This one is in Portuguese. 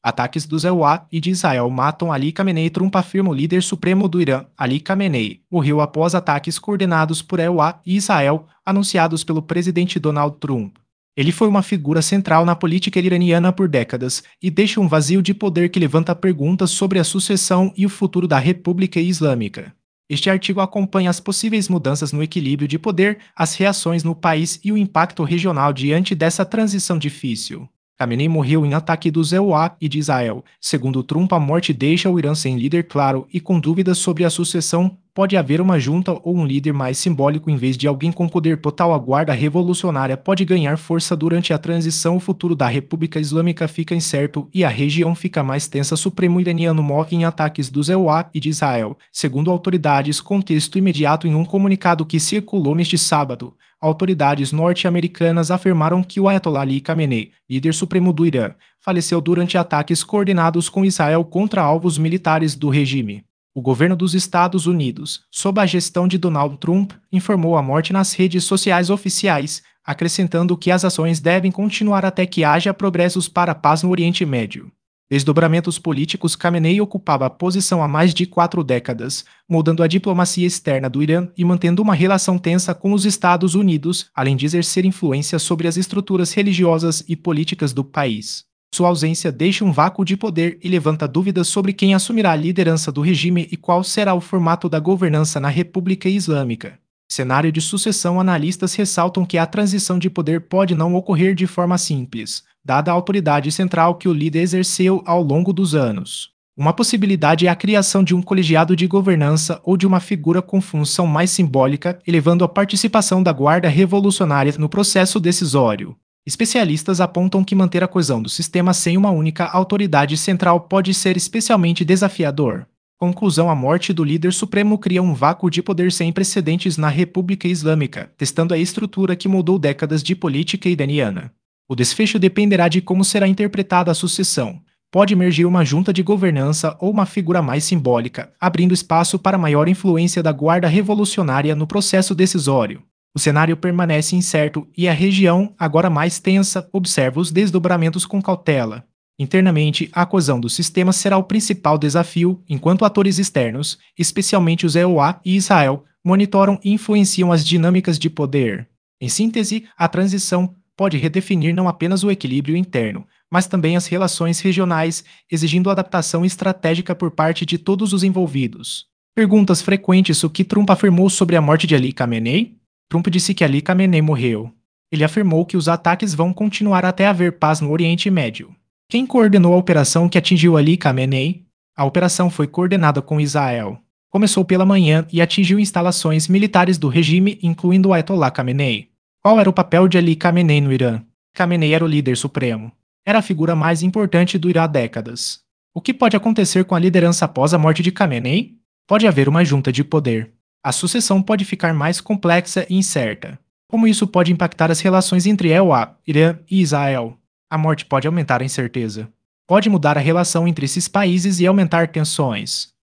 Ataques dos EUA e de Israel matam Ali Khamenei. Trump afirma: o líder supremo do Irã, Ali Khamenei, morreu após ataques coordenados por EUA e Israel, anunciados pelo presidente Donald Trump. Ele foi uma figura central na política iraniana por décadas e deixa um vazio de poder que levanta perguntas sobre a sucessão e o futuro da República Islâmica. Este artigo acompanha as possíveis mudanças no equilíbrio de poder, as reações no país e o impacto regional diante dessa transição difícil. Khamenei morreu em ataque dos EUA e de Israel. Segundo Trump, a morte deixa o Irã sem líder claro e com dúvidas sobre a sucessão. Pode haver uma junta ou um líder mais simbólico em vez de alguém com poder total. A Guarda Revolucionária pode ganhar força durante a transição. O futuro da República Islâmica fica incerto e a região fica mais tensa. Supremo iraniano morre em ataques dos EUA e de Israel. Segundo autoridades, contexto imediato. Em um comunicado que circulou neste sábado, autoridades norte-americanas afirmaram que o Ayatollah Ali Khamenei, líder supremo do Irã, faleceu durante ataques coordenados com Israel contra alvos militares do regime. O governo dos Estados Unidos, sob a gestão de Donald Trump, informou a morte nas redes sociais oficiais, acrescentando que as ações devem continuar até que haja progressos para a paz no Oriente Médio. Desdobramentos políticos. Khamenei ocupava a posição há mais de 4 décadas, moldando a diplomacia externa do Irã e mantendo uma relação tensa com os Estados Unidos, além de exercer influência sobre as estruturas religiosas e políticas do país. Sua ausência deixa um vácuo de poder e levanta dúvidas sobre quem assumirá a liderança do regime e qual será o formato da governança na República Islâmica. Cenário de sucessão. Analistas ressaltam que a transição de poder pode não ocorrer de forma simples, dada a autoridade central que o líder exerceu ao longo dos anos. Uma possibilidade é a criação de um colegiado de governança ou de uma figura com função mais simbólica, elevando a participação da Guarda Revolucionária no processo decisório. Especialistas apontam que manter a coesão do sistema sem uma única autoridade central pode ser especialmente desafiador. Conclusão: a morte do líder supremo cria um vácuo de poder sem precedentes na República Islâmica, testando a estrutura que moldou décadas de política iraniana. O desfecho dependerá de como será interpretada a sucessão. Pode emergir uma junta de governança ou uma figura mais simbólica, abrindo espaço para maior influência da Guarda Revolucionária no processo decisório. O cenário permanece incerto e a região, agora mais tensa, observa os desdobramentos com cautela. Internamente, a coesão do sistema será o principal desafio, enquanto atores externos, especialmente os EUA e Israel, monitoram e influenciam as dinâmicas de poder. Em síntese, a transição pode redefinir não apenas o equilíbrio interno, mas também as relações regionais, exigindo adaptação estratégica por parte de todos os envolvidos. Perguntas frequentes: o que Trump afirmou sobre a morte de Ali Khamenei? Trump disse que Ali Khamenei morreu. Ele afirmou que os ataques vão continuar até haver paz no Oriente Médio. Quem coordenou a operação que atingiu Ali Khamenei? A operação foi coordenada com Israel. Começou pela manhã e atingiu instalações militares do regime, incluindo o Ayatollah Khamenei. Qual era o papel de Ali Khamenei no Irã? Khamenei era o líder supremo. Era a figura mais importante do Irã há décadas. O que pode acontecer com a liderança após a morte de Khamenei? Pode haver uma junta de poder. A sucessão pode ficar mais complexa e incerta. Como isso pode impactar as relações entre EUA, Irã e Israel? A morte pode aumentar a incerteza. Pode mudar a relação entre esses países e aumentar tensões.